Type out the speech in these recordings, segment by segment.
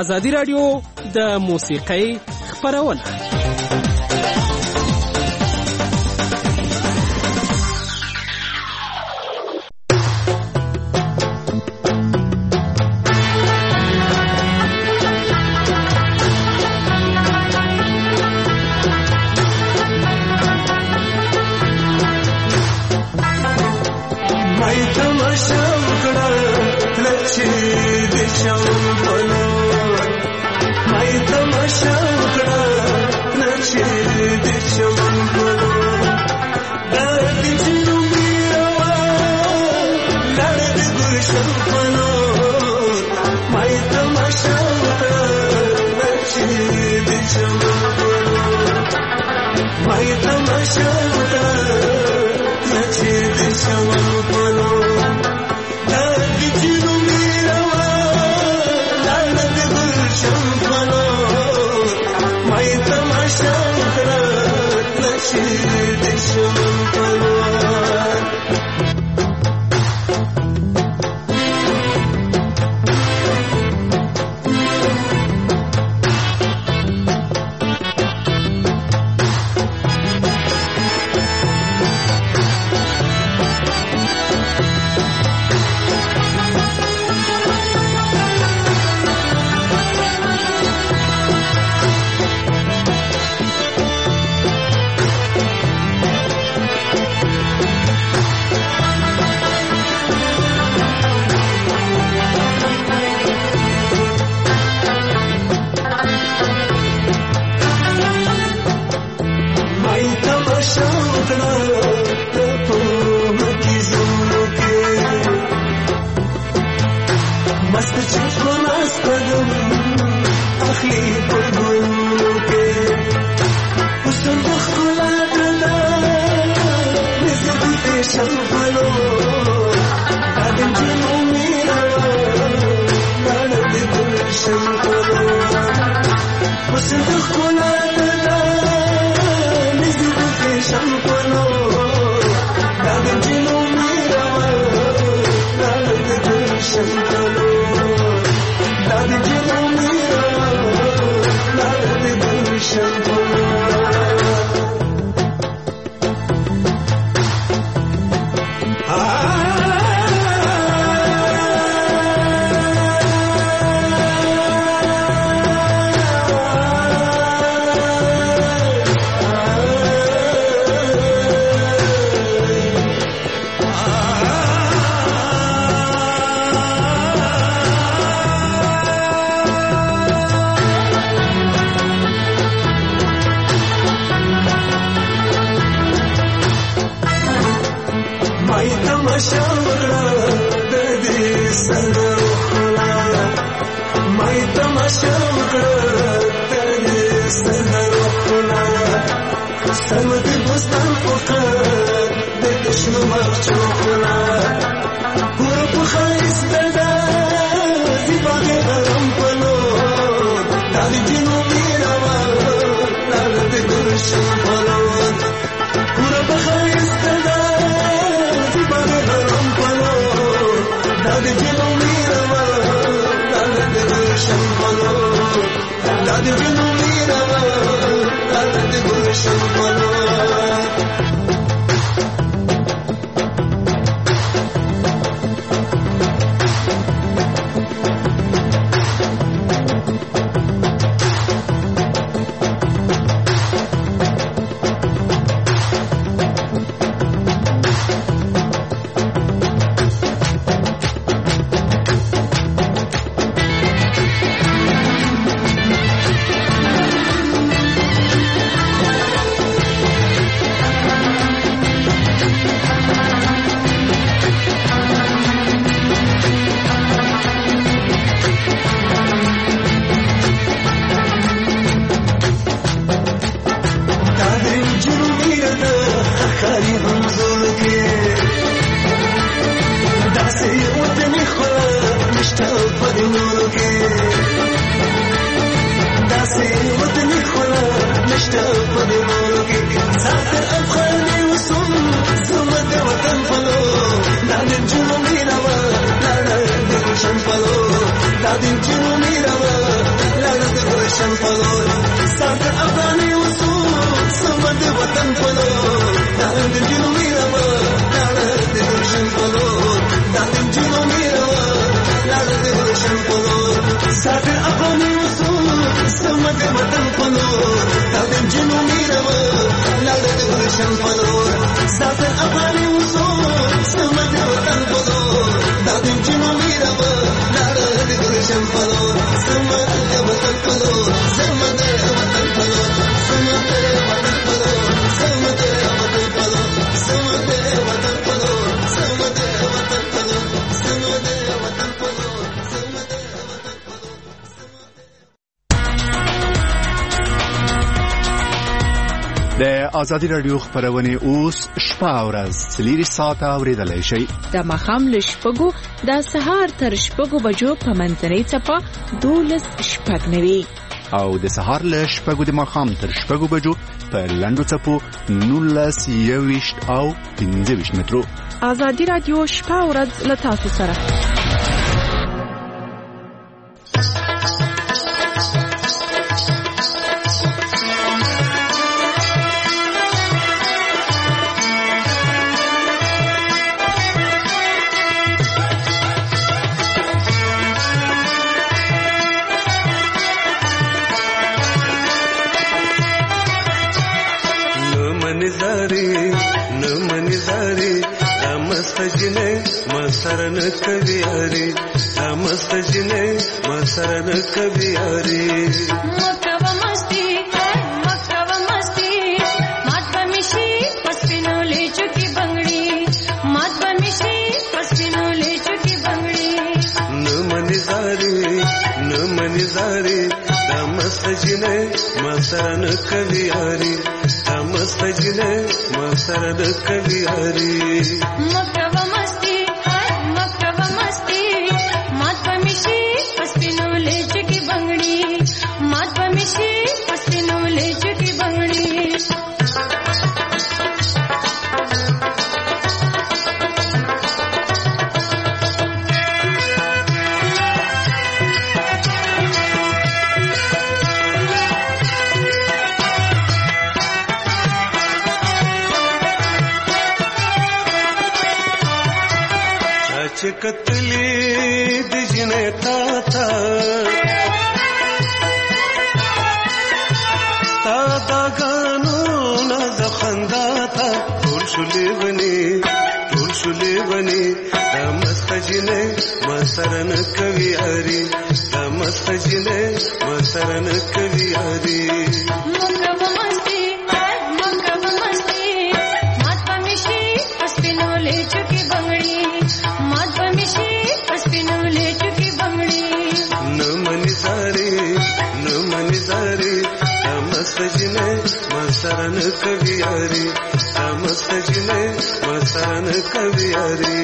ازادي راډیو د موسیقۍ خپرونه. Mira, گلشن پلور سات افغانی اصول سمد وطن پلور دارن جنوبی روا دارن گلشن پلور دارن جنوبی روا دارن گلشن پلور سات افغانی اصول سمد وطن پلور دارن جنوبی روا دارن گلشن پلور سات افغانی اصول سمد وطن پلور دارن جنوبی روا دارن گلشن پلور سمد وطن پلور سمد وطن پلور سمد وطن پلور سمد وطن پلور سمد وطن پلور سمد وطن پلور سمد وطن پلور سمد د آزادي رادیو خبرونه اوس شپه او ورځ 3 ساعته اوریدلای شي د مخام له شپږو د سهار تر شپږو بجو په منځنۍ چپه 12:09 او د سهار له شپږو د مخام تر شپږو بجو په لندو چپو 19:20 او 15 مترو. آزادي رادیو شپه او ورځ له تاسو سره. مسرن کبیاری مستجنے مسرن کبیاری مکوا مستی مات بمیشی پسپینو لے چکی بنگڑی مات بمیشی پسپینو لے چکی بنگڑی نمنی زاری مستجنے مسرن کبیاری مستجنے مسرن کبیاری مکوا مستی مات بمیشی پسپینو لے چکی بنگڑی مات بمیشی پسپینو لے چکی بنگڑی کتلی دجنے تا دا گانو نا دخندا تا ټول شلی بنی دا مستجنے مسرن کبیاری دا مستجنے مسرن کبیاری مکوا مستی مات بمیشی پسپینو لے چکی بنگڑی مات بمیشی پسپینو لے چکی بنگڑی نمنی زاری مستجنے مسرن کبیاری مستجنے مسرن کبیاری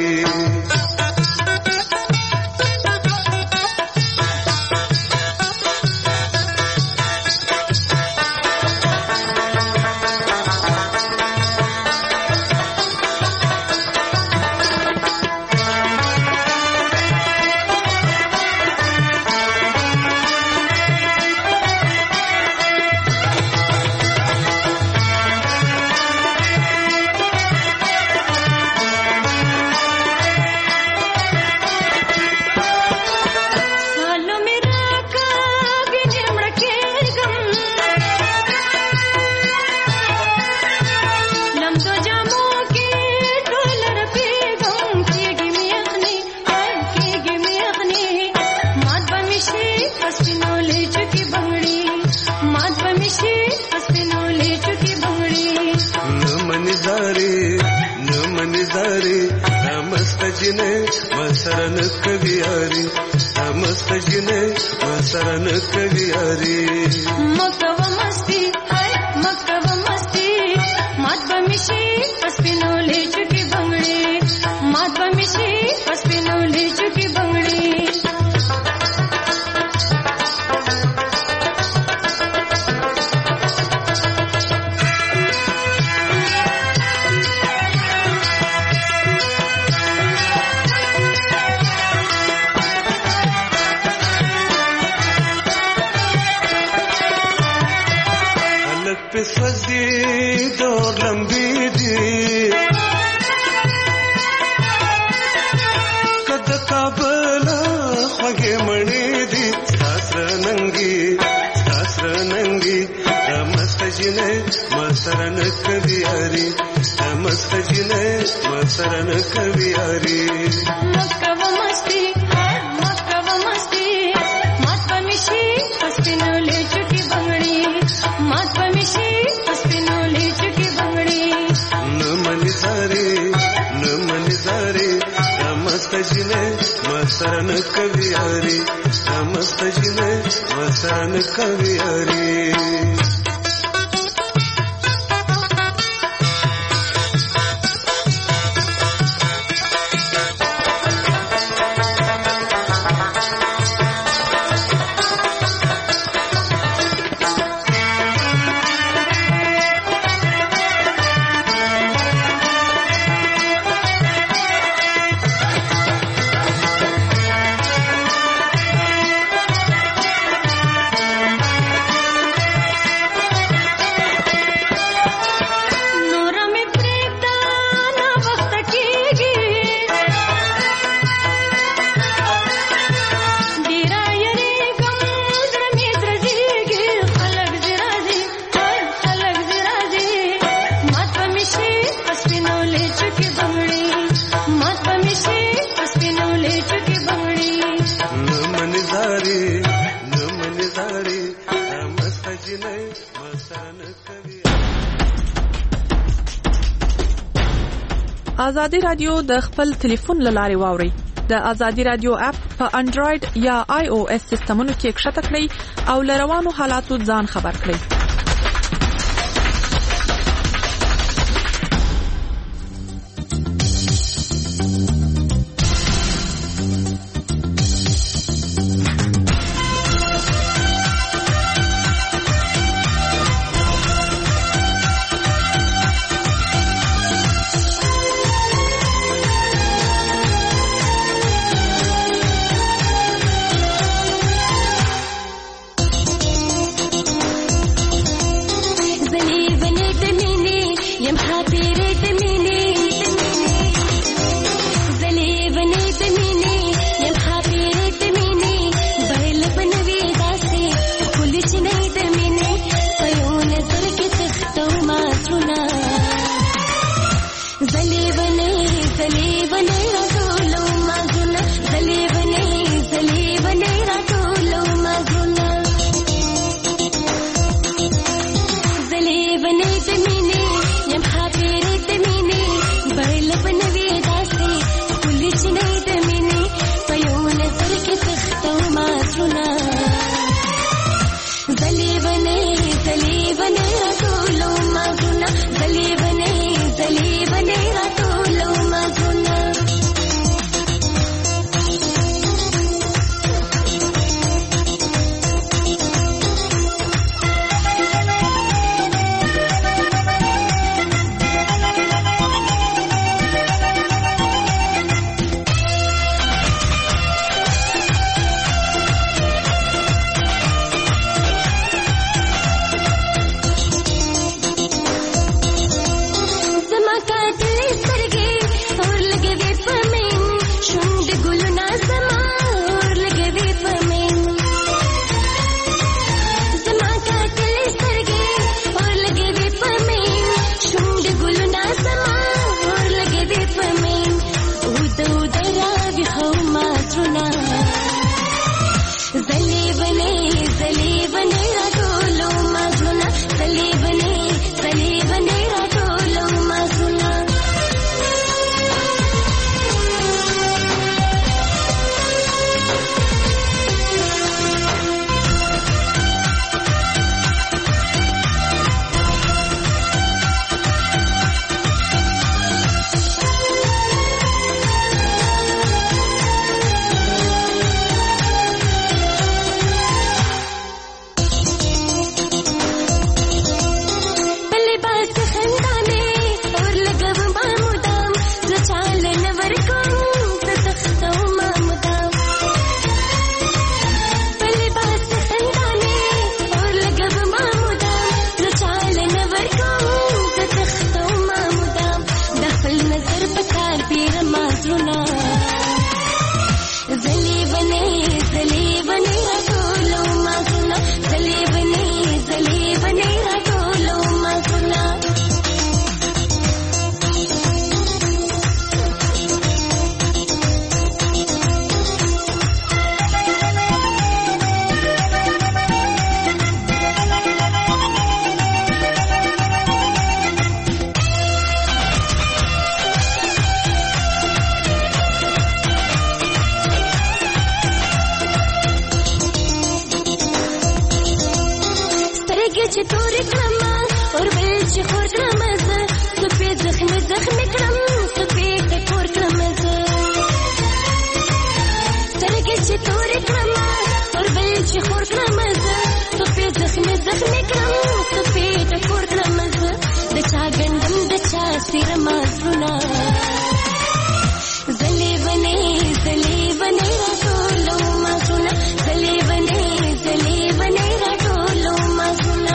مسرن کبیاری مستجنے مسرن کبیاری مکوا مستی مات بمیشی پسپینو لے چکی بنگڑی مات بمیشی پسپینو لے چکی بنگڑی سوځي دور لمبي دي کده کابل خوږې مړې دي ساسر ننګي مست جنې مسرن کوي مست جنې مسرن کوي مکه و مستی مات پمیشي پسپینو لې چټي بنگړي مات پمیشي پسپینو لې چټي بنگړي न मनी सारे मस्त जिने मसरन कवियारी मस्त जिने मसरन कवियारी آزادی رادیو د خپل ټلیفون لارې واوري د آزادی رادیو اپ په انډراید یا آی او اس سیستمونو کې ښکته کړئ او لروانو حالاتو ځان خبر کړئ چې خور کړمزه سپې زخمي زخمي کړم سپې ته کور کړمزه سترګې چې تورې کړم پر بل چې خور کړمزه سپې زخمي زخمي کړم سپې ته کور کړمزه د چا ګندم د چا سیر مازونه زلې ونې راټولو مازونه زلې ونې راټولو مازونه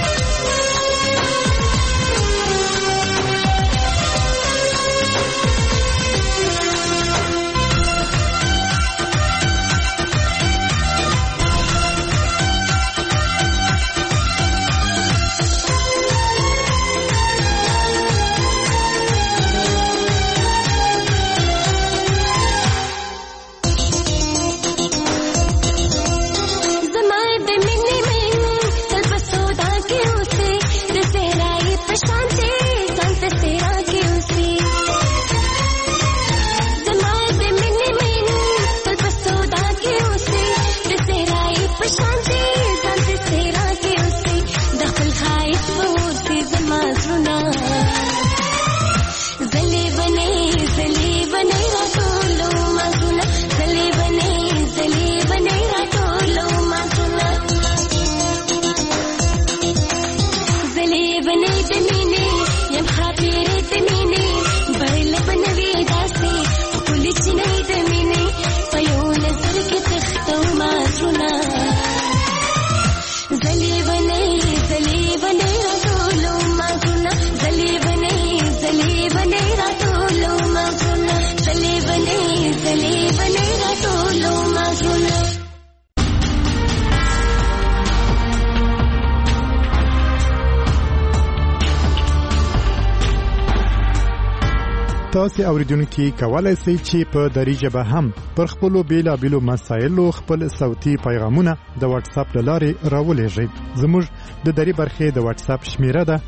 تاسو اوریدونکو کولای شئ چې په دری ژبه هم پر خپل بیلابیلو مسایلو خپل صوتي پیغامونه د واتس اپ لارې راولېږئ. زموږ د دری برخې د واتس اپ شمیره ده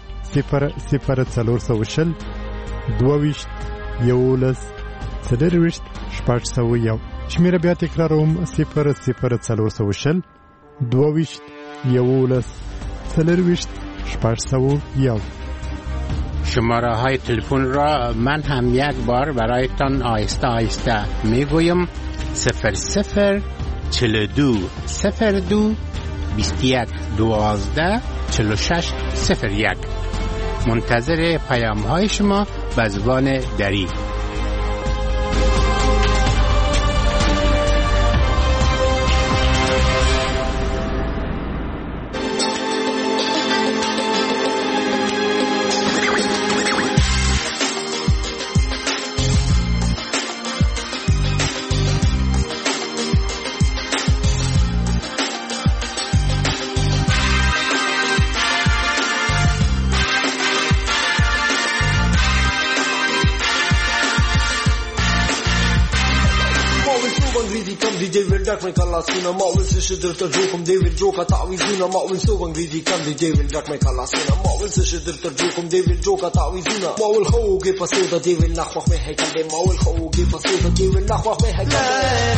00420 22 11 40 601. شمیره بیا تکراروم 00420 22 11 40 601. شماره های تلفن را من هم یک بار برایتان آهسته آهسته میگویم 00 42 02 21 12 46 01. منتظر پیام های شما به زبان دری. Jack my kalasina mawil se shidir tar jokum devil joka ta'wizuna mawil so angrezi kam di devil Jack my kalasina mawil se shidir tar jokum devil joka ta'wizuna mawil khoge pasoda devil nakhwakh mein hai kande mawil khoge pasoda devil nakhwakh mein hai kande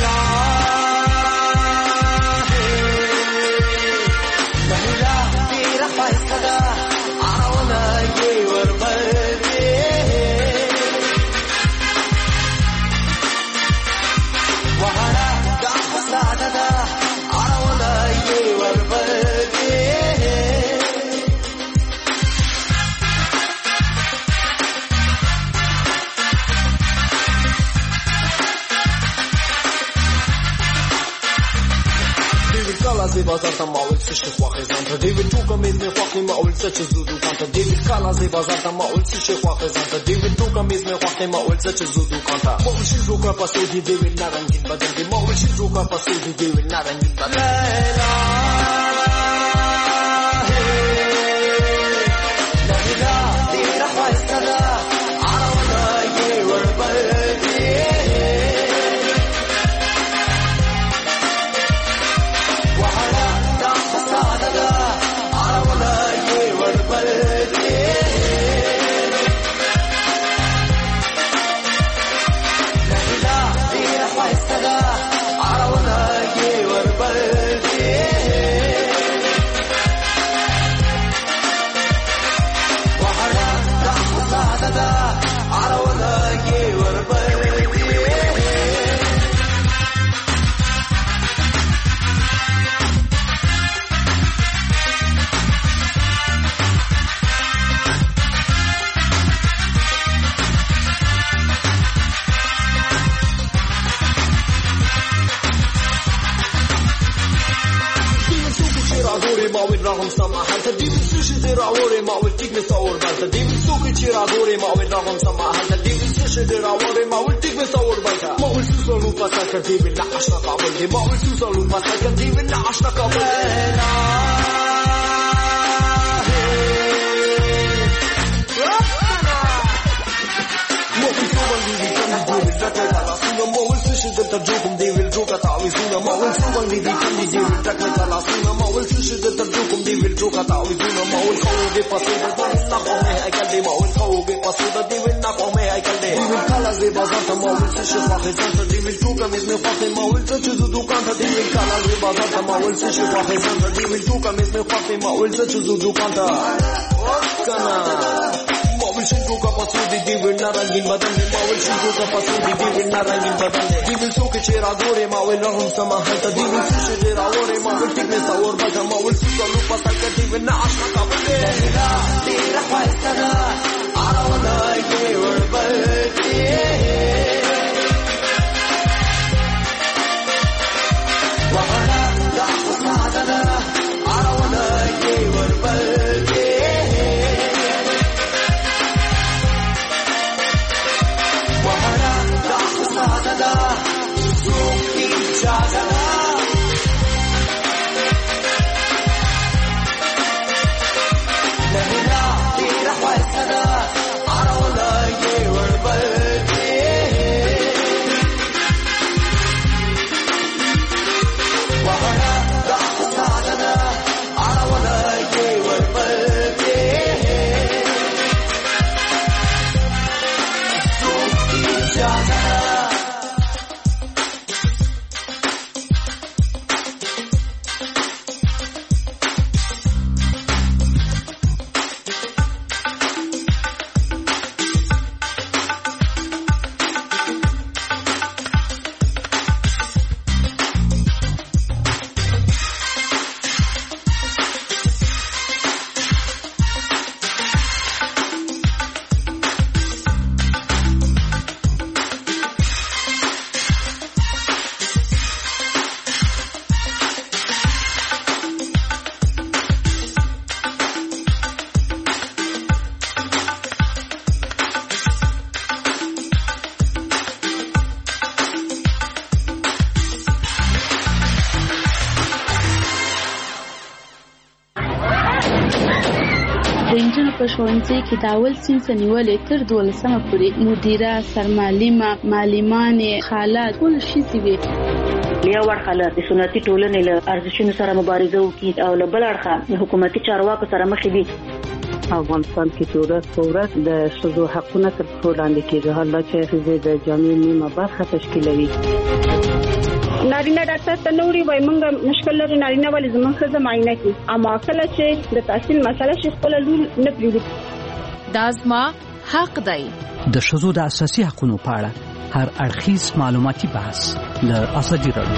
la ilaha tera faisada auna ye warbarde wahara da auna ye warbarde David bazar tam mawil sishte khwakh zanta David tuka mez me khwakh mawil sach zudu kanta David kala ze bazar tam mawil sishte khwakh zanta David tuka mez me khwakh mawil sach zudu kanta mawil shizu ka pasodi David narangin badal de mawil shizu ka pasodi David narangin badal la ilaha tera faisada auna ye warbarde اور بلته دی څوک چې راغوري ما وې راغم سما هلته دی څه دې راوړې ما ول ټیک مې څور بلته ما ول څه لو پاسه کړې بلا عشق قابل دی ما ول څه لو پاسه کړې بلا عشق قابل ترجوكم دي والجوكا تعويذونا ما ول سوان دي كندي دي والتكل تلاسونا ما ول سوشي ترجوكم دي والجوكا تعويذونا ما ول خوغي باسودا دي نقومي اكلدي ما ول خوغي باسودا دي ونقومي اكلدي دي والكالا زي بازارتا ما ول سوشي واخي زانتا دي والجوكا مزمي فاخي ما ول تشزو دوكانتا دي والكالا زي بازارتا ما ول سوشي واخي زانتا دي والجوكا مزمي فاخي ما ول تشزو دوكانتا كنا मावल शिंगो का पसूदी दिल नारंगीन बदन में मावल शिंगो का पसूदी दिल नारंगीन बदन में दिल सो के चेहरा गोरे मावल रहम समा हल्ता दिल सुशे तेरा ओरे मावल टिकने सावर बजा मावल सुका लुपा सका दिल ना आशा का बदे तेरा फैसला I don't like it or but वहाना दा सादा I don't like it or but da suki jagala nahila tera faisala arola ye warbalke wahana da sadana arola ye warbalke suki jagala ښوونځي کې د اول صنف نیولې تر 12مه پورې مدیره سرمعلمه معلمانې خاله ټول شي وي یو ورخاله د سنتي ټولنې له ارزښتونو سره مبارزه وکړي او له بل اړخه د حکومتي چارواکو سره مخ دي افغانستان کې ورځ د ښځو حقونه تر پښو لاندې کېږي حالا چې ښځې د جامعې نیمه برخه تشکیلوي نارینه ډاکټر ته نوړي وای مونږ مشکل لري نارینه ولې زموږ ښځه معاینه کوي اما کله چې د تحصیل مسله شي خپل لور نه پریږدي دا زما حق دی د ښځو د اساسي حقوقو په اړه هر اړخیز معلوماتي بحث له ازادي راډیو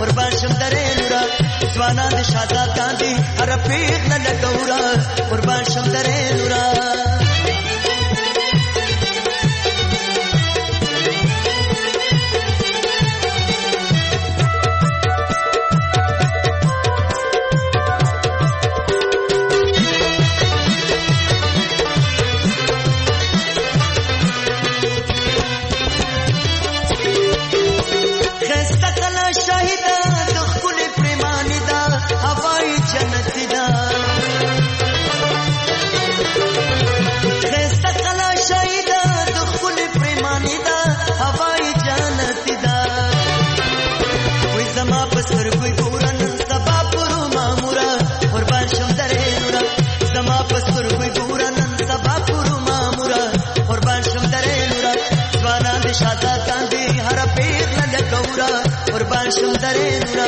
قربان شم درېنورا ځوانان د شاداتان دي هر پیغله لګورا قربان شم درېنورا قربان شم درېنورا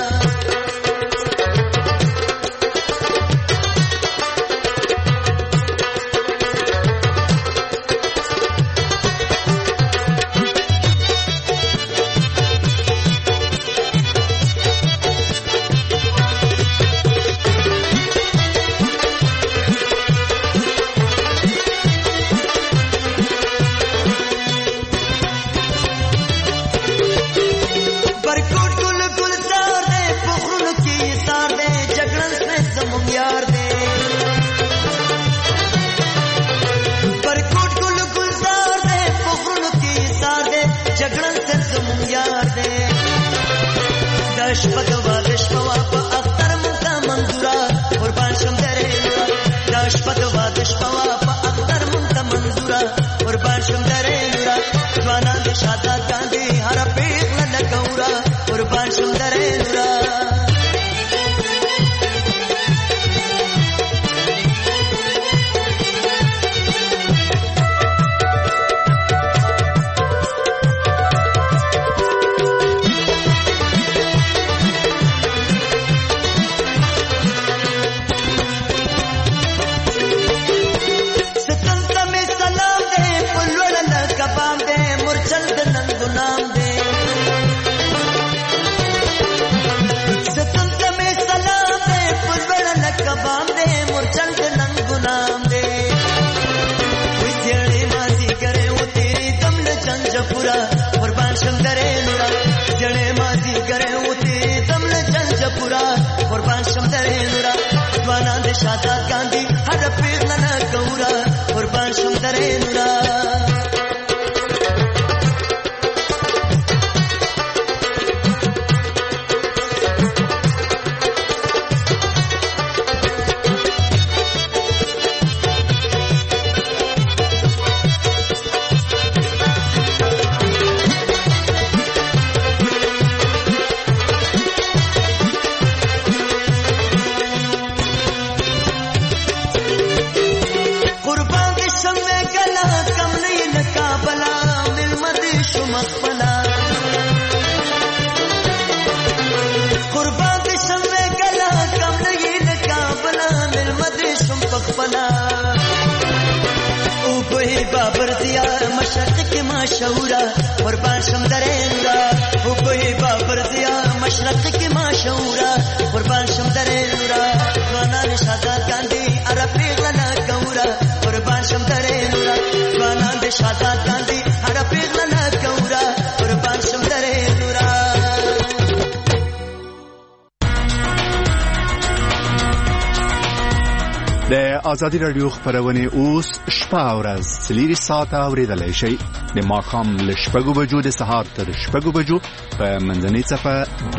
آزادی رادیو خبرونه اوس شپه ورځ 3 ساعته اوریدلای شئ د ماښام له 6 بجو د سهار تر 6 بجو په منځنۍ صفه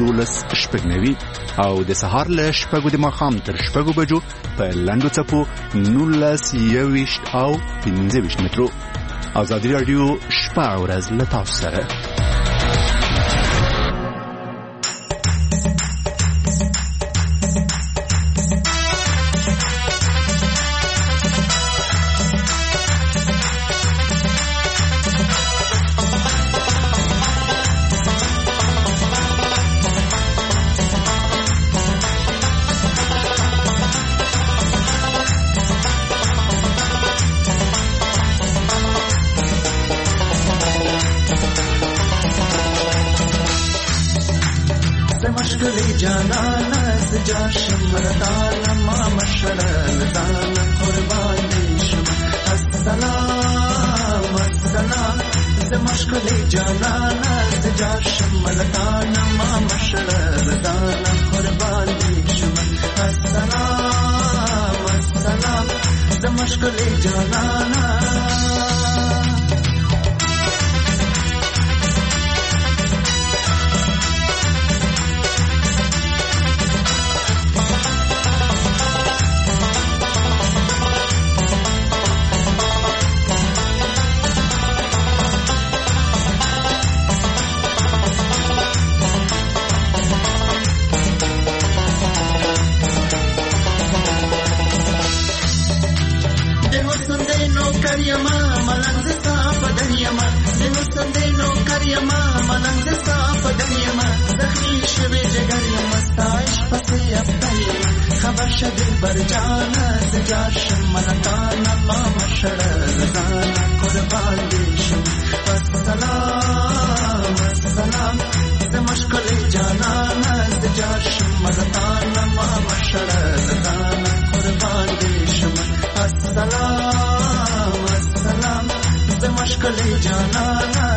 12:09 او د سهار له 6 د ماښام تر 6 بجو په لنډو صفو 19:20 او 15 مترو. آزادی رادیو شپه ورځ له تاسو سره. زمشکلی جانانا زجاشم مردانا ما مشرل دانا قربان دیشم السلام السلام زمشکلی جانانا زجاشم مردانا ما مشرل دانا قربان دیشم السلام السلام زمشکلی جانانا برجانا زجاشم ملکانا ما مشرل دانا قربان دیشم السلام السلام زمشکلی جانانا زجاشم ملکانا ما مشرل دانا قربان دیشم السلام السلام زمشکلی جانانا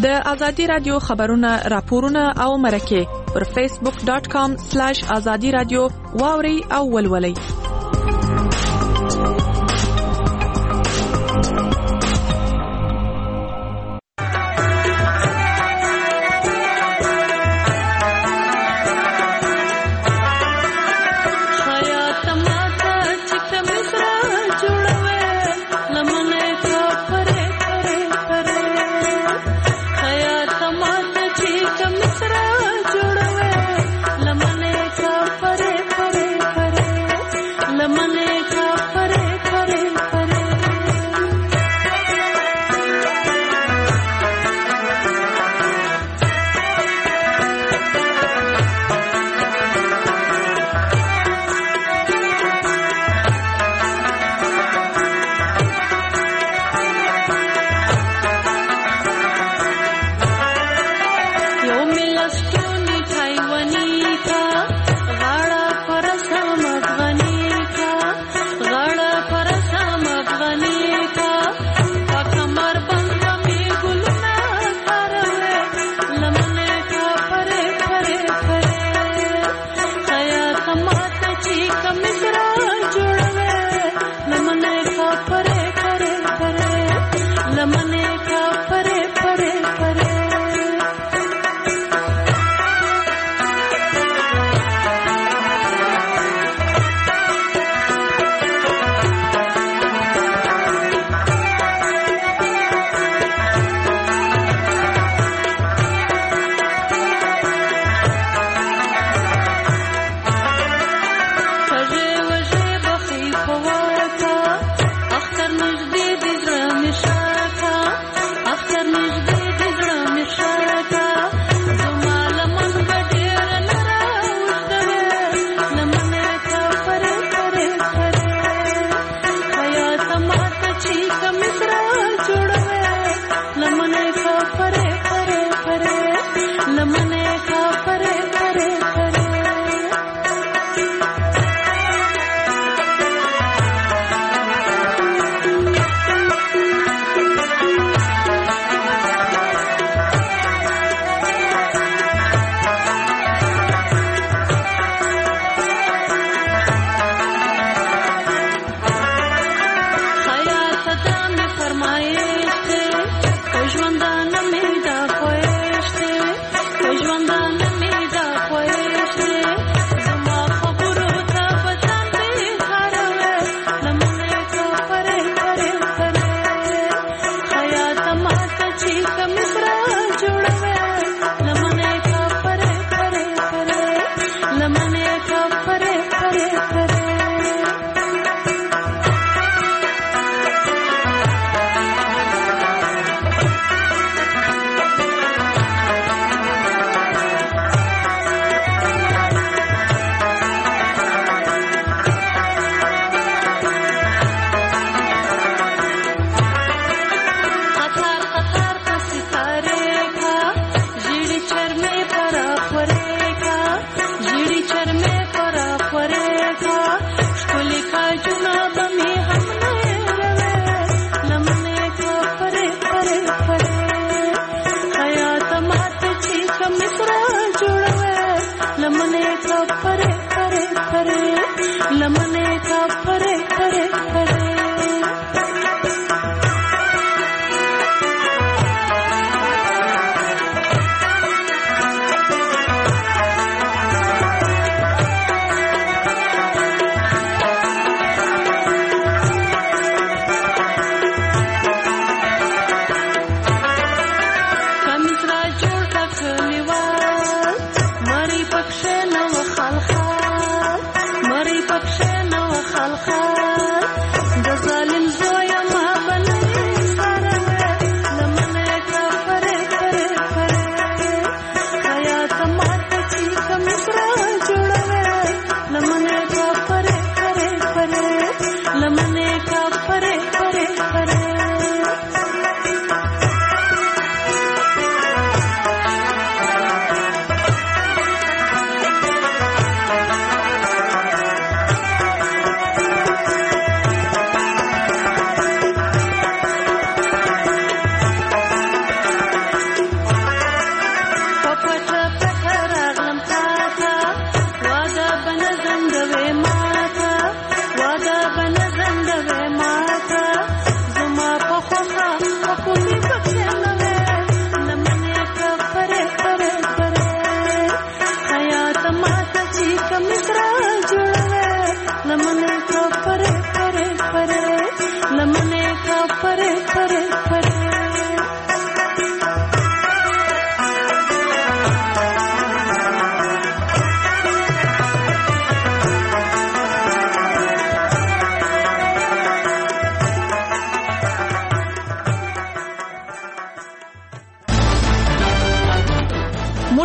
د ازادي رادیو خبرونه راپورونه او مرکه پر facebook.com/azadi radio واوري او ولولي.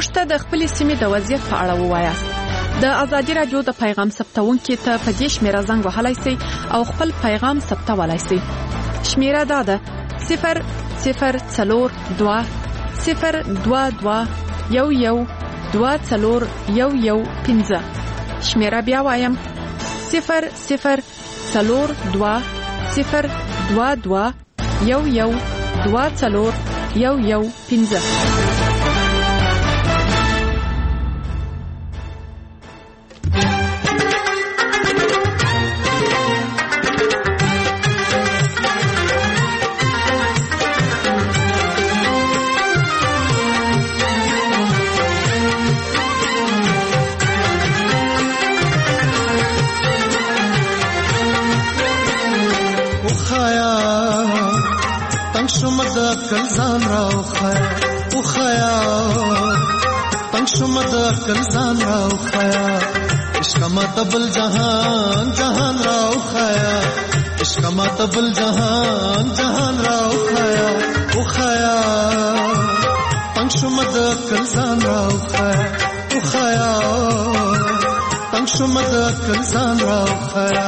موږ ته د خپل سیمې د وضعیت په اړه ووایاست. د ازادي رادیو د پیغام ثبتونکو ته په دې شمیره زنګ وهلای شئ او خپل پیغام ثبتولای شئ. شمیره دا ده 0042 022 112415. شمیره بیا وایم 0042 022 112415. کلزان راو خیا او خیا تنگ شمد کلزان راو خیا عشق ماتبل جہان جہان راو خیا عشق ماتبل جہان جہان راو خیا او خیا تنگ شمد کلزان راو خیا او خیا تنگ شمد کلزان راو خیا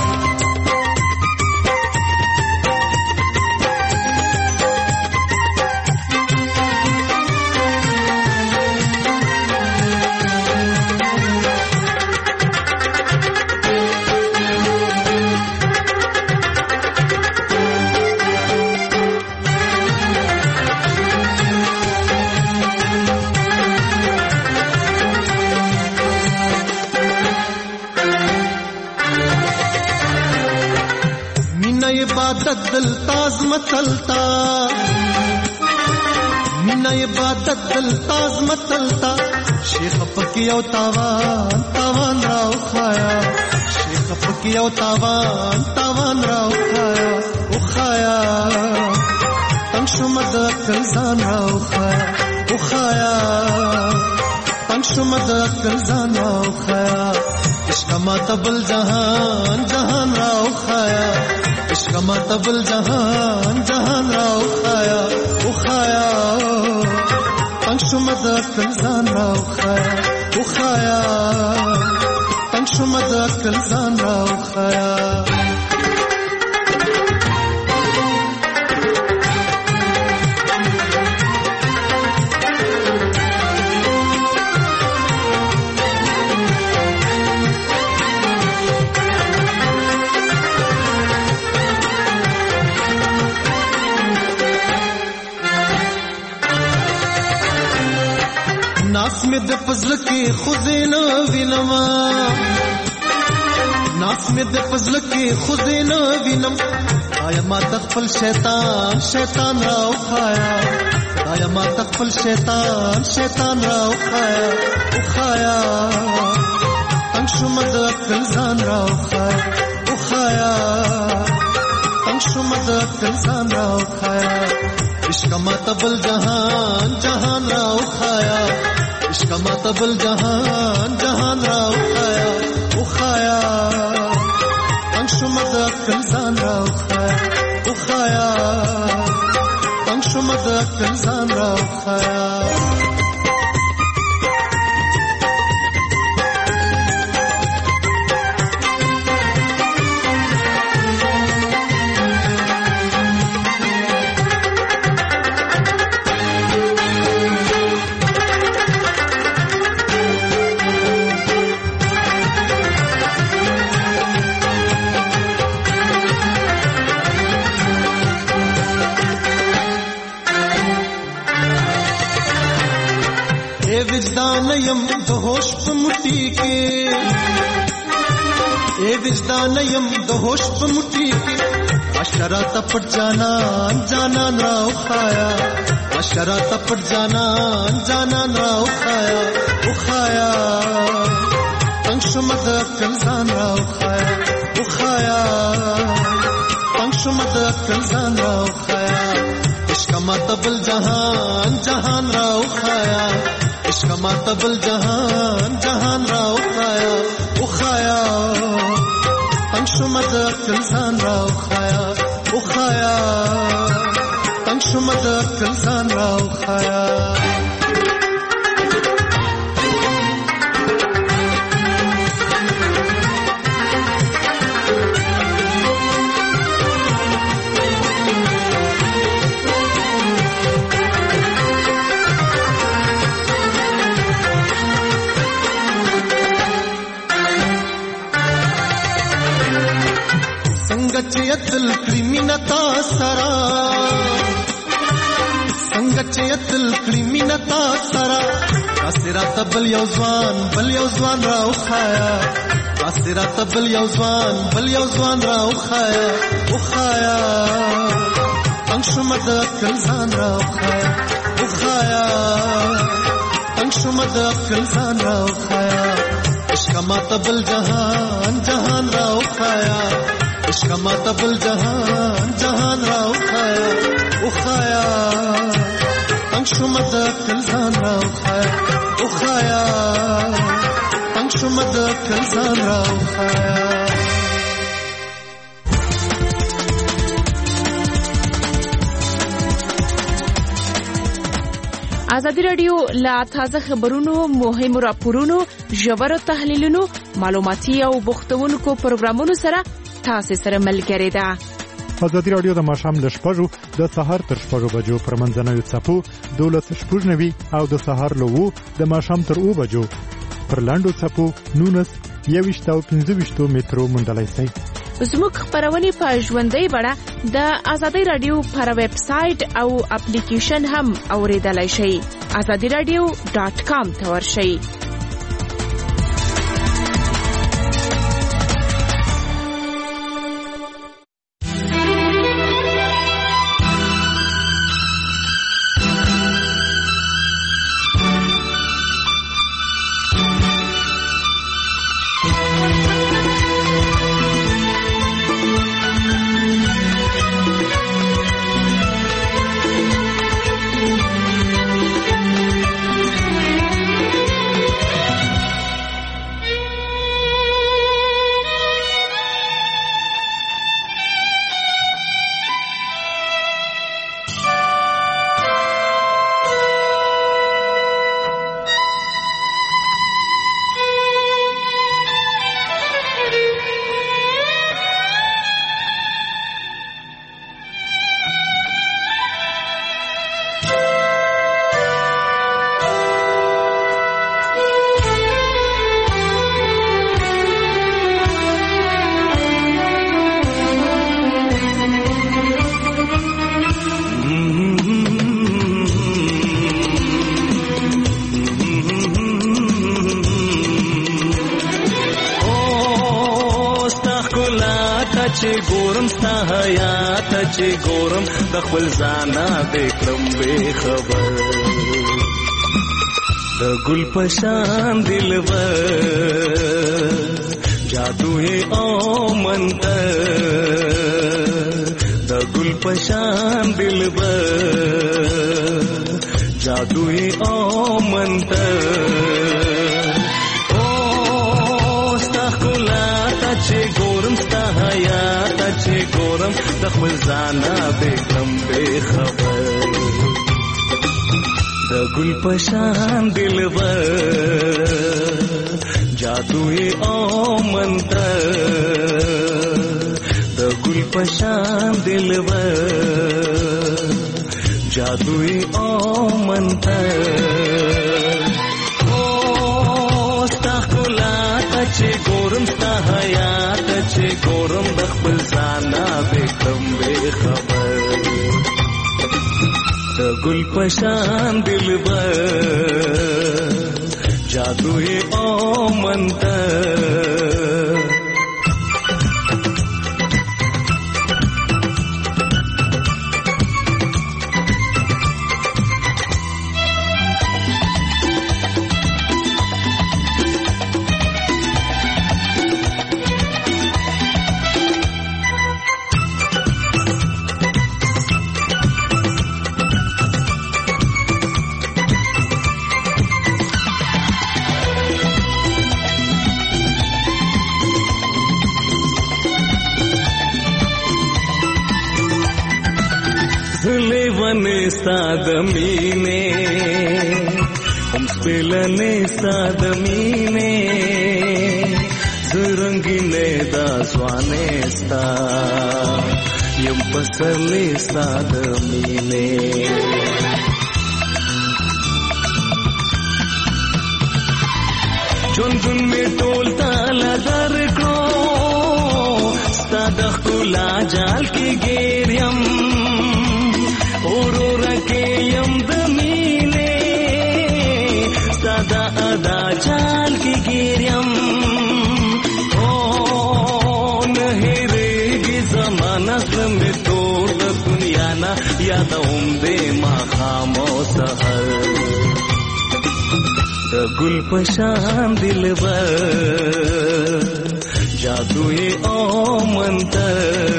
دل تاز متلتا مینا عبادت دل تاز متلتا شیخ پکی او تاوان تاوان راو خایا شیخ پکی او تاوان تاوان راو خایا او خایا تنگ شمد کلزان راو خایا او خایا تنگ شمد کلزان راو خایا عشق ماتبل جہان جہان راو خایا عشق ماتبل جہان جہان راو خایا او خایا تنگ شمد کلزان راو خایا او خایا تنگ شمد کلزان راو خایا ناس میں د فضل کی خزینہ وینما ناس میں د فضل کی خزینہ وینم آیا ما تخفل شیطان شیطان راو خایا آیا ما تخفل شیطان شیطان راو خایا او خایا تنگ شمد کلزان راو خایا او خایا تنگ شمد کلزان راو خایا عشق ماتبل جہان جہان راو خایا عشق ماتبل جہان جہان راو خایا او خایا تنگ شمد کلزان راو خایا او خایا تنگ شمد کلزان راو خایا وجدانیم د هوش په مټی کې اے وجدانیم د هوش په مټی کې اشرات پټ جانان جانان راو خایا اشرات پټ جانان جانان راو خایا او خایا تنگ شمد کلزان راو خایا او خایا تنگ شمد کلزان راو خایا عشق ماتبل جہان جہان راو خایا عشق ماتبل جہان جہان راو خایا او خایا تنگ شمد کلزان راو خایا او خایا تنگ شمد کلزان راو خایا څنګه چې تل کریمینا تا سرا څنګه چې تل کریمینا تا سرا اسرا تبل یو ځوان راو خایا اسرا تبل یو ځوان راو خایا تنگ شمد کل ځان راو خایا تنگ شمد کل ځان راو خایا عشق ما تبل جهان راو خایا عشق ما تبل جهان راو خایا تنگ شمد کل ځان راو خایا تنگ شمد کل ځان راو خایا ازادي رادیو لا تازه خبرونو مهم راپورونو ژور تحلیلونو معلوماتي او بوختونکو پروګرامونو سره تاسو سره ملګری ده. ازادي رادیو د ماښام له 6 د سهار تر 6 بجو پر منځنوي څپو 12:90 او د سهار له 2 د ماښام تر 2 بجو پر لاندو څپو 19:25 مترو مندلای سي. زموږ خبرونه په ژوندۍ بڼه د ازادي رادیو پر ویب سټ او اپلیکیشن هم اوریدلای شئ. azadiradio.com ته ورشئ. چې ګورم ستا حیات چې ګورم د خپل ځانه بکرم بے خبر د ګل پشان دلبر جادو او منتر د ګل پشان دلبر جادو او منتر چې ګورم ستا حیات چې ګورم د خپل ځانه بکرم بے خبر د ګل پشان دلبر جادوی او منتر د ګل پشان دلبر جادوی او منتر چې ګورم ستا حیات چې ګورم د خپل ځانه بکرم بے خبر د ګل پشان دلبر جادوی او منتر सादमीने हम पिलने सादमीने zurangine da swane sta yum pasale sadamine jun jun me tolta la dar ko sta dakhul खुला जाल के गेरियम ओरो रखे यम दमीने सदा अदा जाल के गेरियम ओ नहेरेगी जमाना में तोड़ दुनिया ना याद उम्दे माखामो सहर गुल पशान दिलबर जादुए ओ मंतर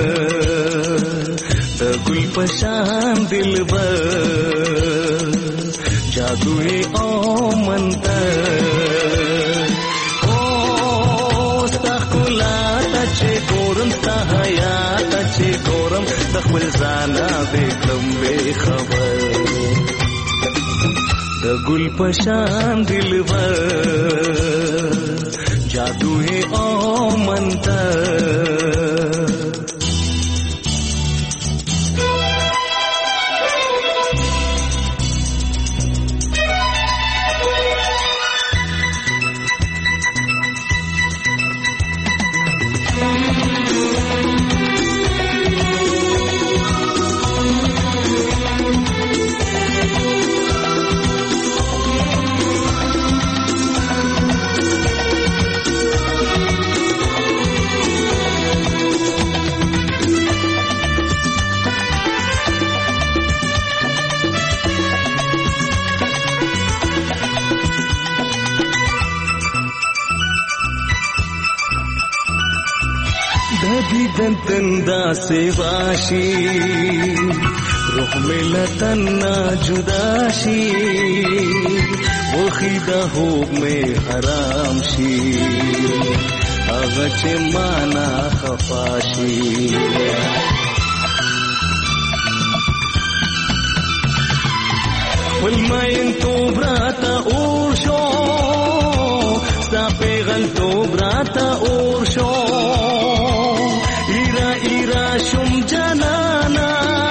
गुल पशान दिलबर जादुए ओ मंतर ओ सखुला तचे गोरम सहया तचे गोरम तखबल जाना बेकम बेखबर गुल पशान दिलबर जादू है ओ मंतर दंदा से वाशी रुख में लतना जुदाशी वो खिदा हो में हराम शी अगचे माना खफाशी والماين تو براتا اورشو ساپیغل تو براتا اورشو ایرا شم جانانا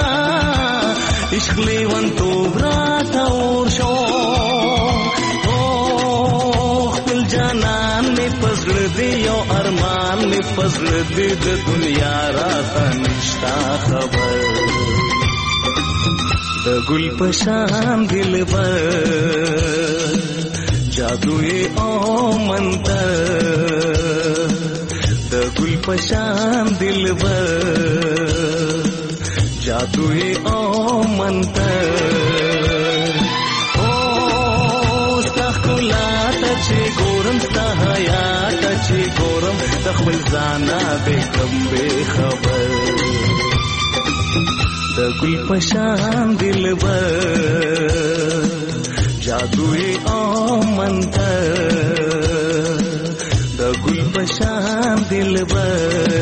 اشخلی ون تو براتا اورشو خپل جانان می پزړ دی یو ارمان می پزړ دی د دنیا راته نشتا خبر गुल पशान दिलबर जादुए ओ मंतर गुल पशान दिलबर जादुए ओ मंतर ओ सखुला तचे गोरम सहया तचे गोरम तखबल जाना बेकम बेखबर गुल पशान दिलबर जादुए ओ मंतर गुल पशान दिलबर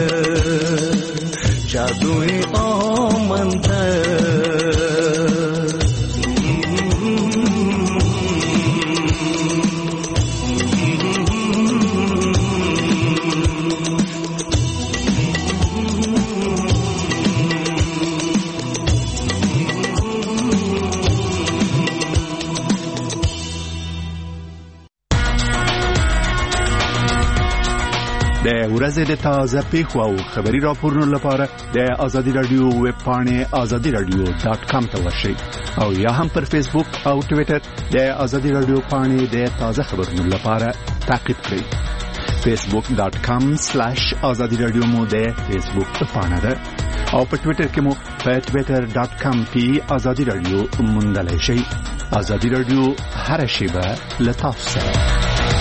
जादुए ओ मंतर د ورځې د تازه پیښو او خبري راپورونو لپاره د ازادي رادیو ویب پاڼه azadiradio.com ته ورشئ او یا هم پر فیسبوک او ټوئیټر د ازادي رادیو پاڼه د تازه خبرونو لپاره تعقیب کړئ. facebook.com/azadiradio مو د فیسبوک پاڼه ده او په ټوئیټر کې مو په twitter.com/azadiradio موندلای شئ. ازادي رادیو هر شیبه لطف سره.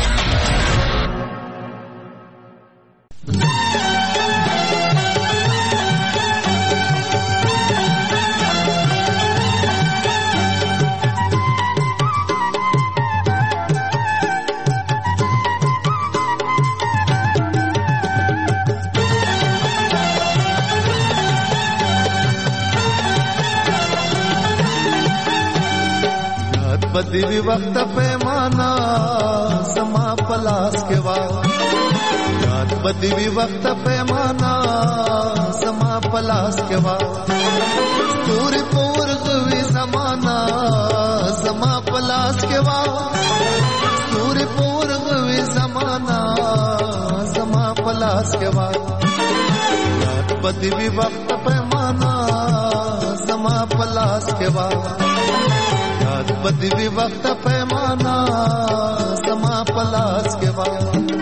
दिवी वक्त पैमाना समा पलास के वाद बदीवी वक्त पैमाना समा पलास के वाद तूरी पोर गवी समाना समा पलास के वाद तूरी पोर गवी समाना समा पलास के वाद بدی وی وقت پیمانا زما پلاس کے وا یاد بدی وی وقت پیمانا زما پلاس کے وا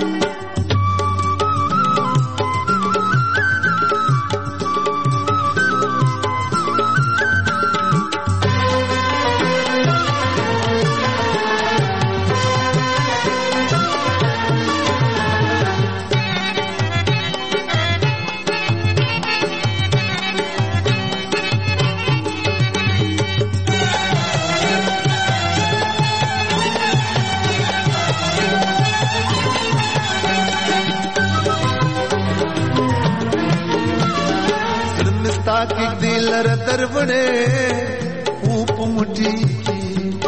ताकि दिलर दरवड़े ऊप मुठी की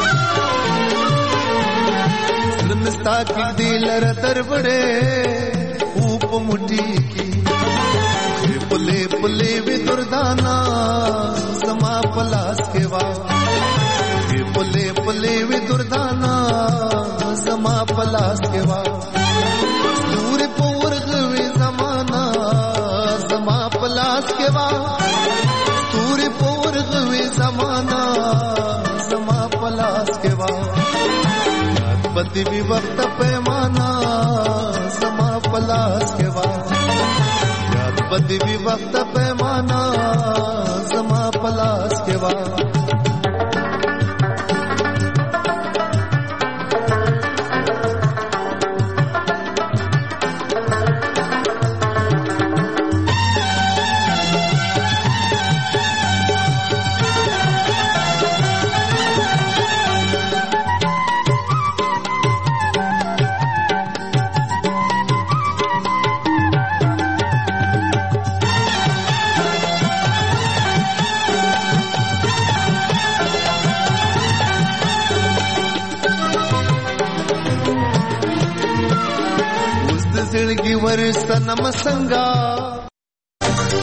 ताकि दिलर दरवड़े ऊप मुठी की पुले पुले वे दुर्दाना समा पलास के वा पुले पुले वे दुर्दाना समा पलास के वा दूर पोर वे जमाना समा पलास के वा जमाना समा पलास के बाद बदी भी वक्त पैमाना समा पलास के बाद बदी भी वक्त पैमाना समा पलास के बाद जिंदगी वर्ष नम संगा